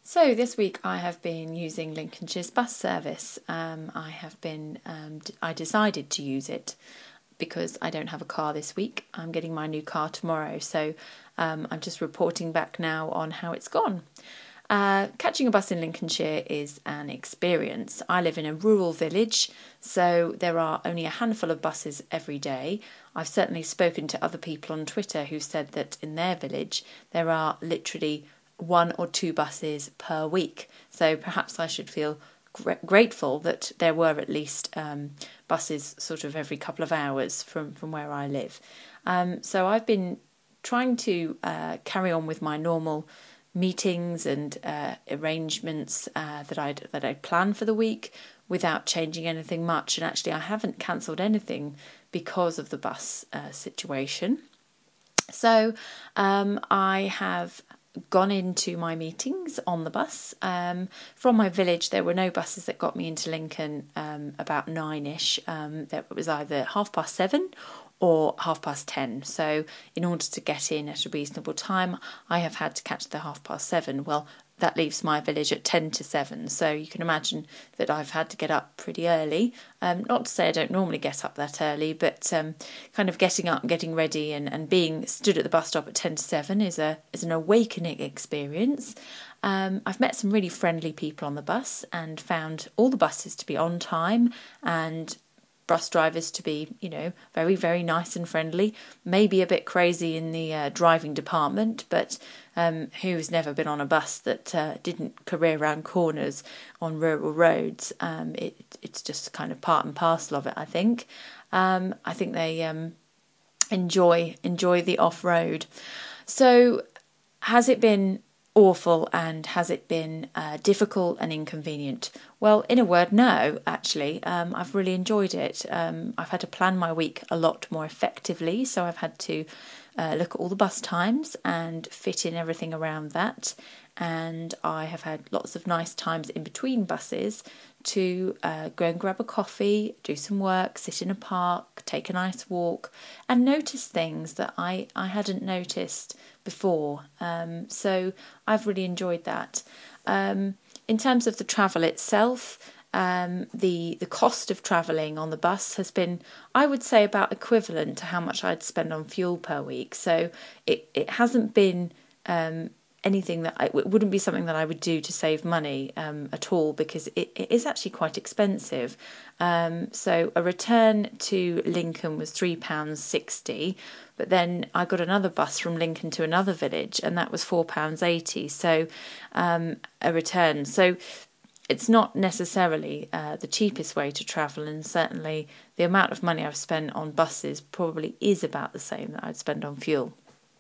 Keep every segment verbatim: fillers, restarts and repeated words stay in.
So this week I have been using Lincolnshire's bus service. Um, I have been, um, d- I decided to use it because I don't have a car this week. I'm getting my new car tomorrow, so um, I'm just reporting back now on how it's gone. Uh, catching a bus in Lincolnshire is an experience. I live in a rural village, so there are only a handful of buses every day. I've certainly spoken to other people on Twitter who said that in their village there are literally one or two buses per week. So perhaps I should feel gr- grateful that there were at least um, buses sort of every couple of hours from, from where I live. Um, so I've been trying to uh, carry on with my normal meetings and uh, arrangements uh, that I'd that I'd planned for the week without changing anything much. And actually, I haven't cancelled anything because of the bus uh, situation. So um, I have gone into my meetings on the bus. Um, from my village, there were no buses that got me into Lincoln um, about nine-ish. Um, there was either half past seven or half past ten. So in order to get in at a reasonable time, I have had to catch the half past seven. Well, that leaves my village at ten to seven. So you can imagine that I've had to get up pretty early. Um, not to say I don't normally get up that early, but um, kind of getting up and getting ready and, and being stood at the bus stop at ten to seven is a is an awakening experience. Um, I've met some really friendly people on the bus and found all the buses to be on time and bus drivers to be, you know, very, very nice and friendly. Maybe a bit crazy in the uh, driving department, but um, who's never been on a bus that uh, didn't career around corners on rural roads? Um, it, it's just kind of part and parcel of it, I think. Um, I think they um, enjoy enjoy the off-road. So has it been awful and has it been uh, difficult and inconvenient? Well, in a word, no, actually. Um, I've really enjoyed it. Um, I've had to plan my week a lot more effectively, so I've had to uh, look at all the bus times and fit in everything around that. And I have had lots of nice times in between buses to uh, go and grab a coffee, do some work, sit in a park, take a nice walk, and notice things that I, I hadn't noticed before. Um, so I've really enjoyed that. Um, in terms of the travel itself, um, the the cost of travelling on the bus has been, I would say, about equivalent to how much I'd spend on fuel per week. So it, it hasn't been um, anything that I, it wouldn't be something that I would do to save money um, at all, because it, it is actually quite expensive. Um, so a return to Lincoln was three pounds sixty, but then I got another bus from Lincoln to another village, and that was four pounds eighty. So um, a return. So it's not necessarily uh, the cheapest way to travel, and certainly the amount of money I've spent on buses probably is about the same that I'd spend on fuel.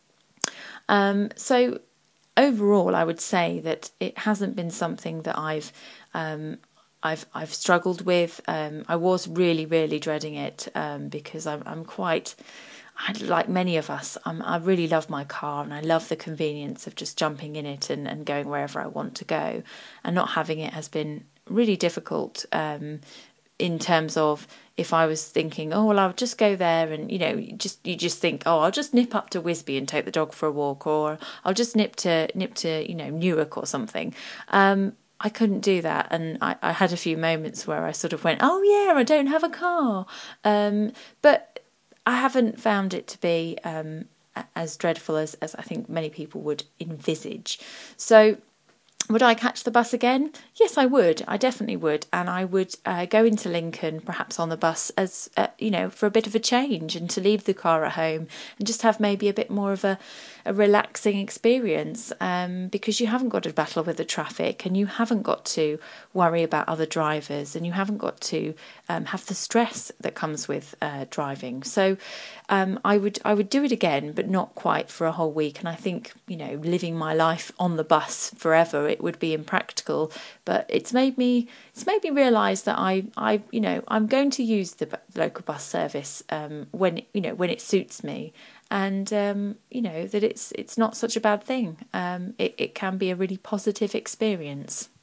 Um, so overall, I would say that it hasn't been something that I've um, I've I've struggled with. Um, I was really really dreading it um, because I'm I'm quite. I, like many of us, I'm, I really love my car and I love the convenience of just jumping in it and, and going wherever I want to go. And not having it has been really difficult um, in terms of if I was thinking, oh, well, I'll just go there and, you know, you just you just think, oh, I'll just nip up to Wisby and take the dog for a walk, or I'll just nip to, nip to you know, Newark or something. Um, I couldn't do that, and I, I had a few moments where I sort of went, oh, yeah, I don't have a car. Um, but I haven't found it to be um, as dreadful as, as I think many people would envisage. So would I catch the bus again? Yes, I would. I definitely would. And I would uh, go into Lincoln, perhaps on the bus, as uh, you know, for a bit of a change, and to leave the car at home and just have maybe a bit more of a, a relaxing experience, um, because you haven't got to battle with the traffic, and you haven't got to worry about other drivers, and you haven't got to um, have the stress that comes with uh, driving. So um, I would I would do it again, but not quite for a whole week. And I think, you know, living my life on the bus forever, it would be impractical. But it's made me it's made me realise that I I you know I'm going to use the local bus service um, when you know when it suits me, and um, you know that it's it's not such a bad thing. Um, it it can be a really positive experience.